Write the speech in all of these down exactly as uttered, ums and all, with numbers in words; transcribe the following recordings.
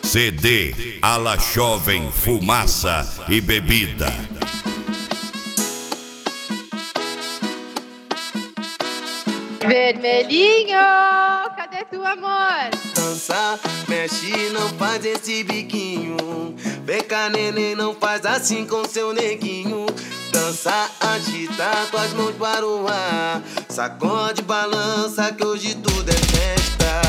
C D Ala Jovem, Fumaça e Bebida. Vermelhinho, cadê tu, amor? Dança, mexe, não faz esse biquinho. Vem cá, neném, não faz assim com seu neguinho. Dança, agita com as mãos para o ar. Sacode, balança que hoje tudo é festa.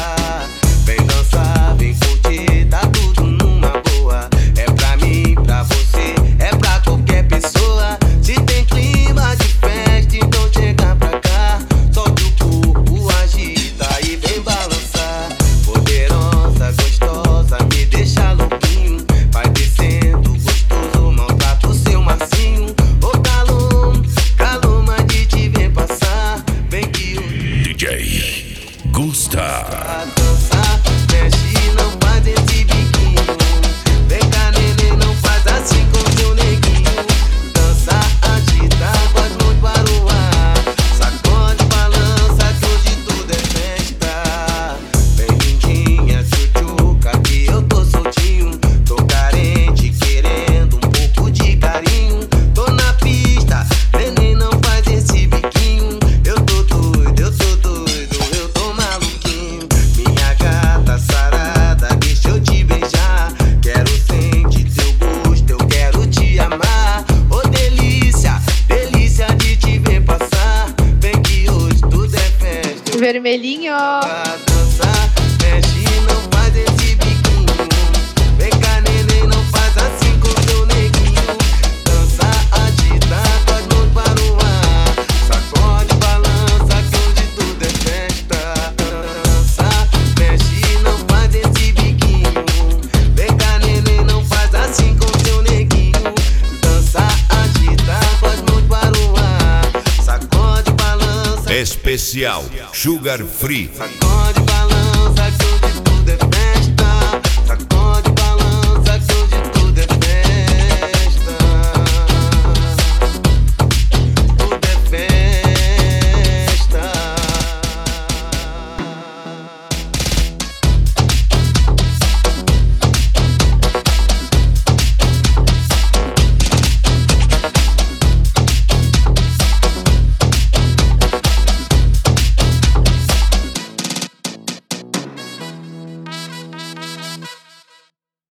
Vem dançar, vem curtir, tá tudo numa boa. É pra mim, pra você, é pra qualquer pessoa. Se tem clima de festa, então chega pra cá. Solte o corpo, agita e vem balançar. Poderosa, gostosa, me deixa louquinho. Vai descendo, gostoso, maltrata o seu macinho. Ô calor, calor, mas de te ver passar. Vem que o D J Gusta. dançar, mexe, não faz esse biquinho. Vem cá, neném, não faz assim com seu neguinho. Dança, agita com as mãos para o ar. Sacode, balança que hoje tudo é festa. Vem lindinha, tchutchuca, que eu tô soltinho. Tô carente, querendo um pouco de carinho. Tô na pista, neném, não faz esse biquinho. Eu tô doido, eu tô doido, eu tô maluquinho. Minha gata sarada, deixa eu te beijar. Quero sentir teu gosto, eu quero te amar. Ô delícia, delícia de te ver passar. Vem que hoje tudo é festa. Vermelhinho, Pra dançar, mexe, não faz esse biquinho. Vem cá, neném, não faz assim com seu neguinho. Dança, agita com as mãos para o ar. Sacode, balança que hoje tudo é festa. Dança, mexe, não faz esse biquinho. Vem cá, neném, não faz assim com seu neguinho. Dança, agita com as mãos para o ar. Sacode, balança. Especial Sugar Free. Sacode, balança que hoje tudo é festa.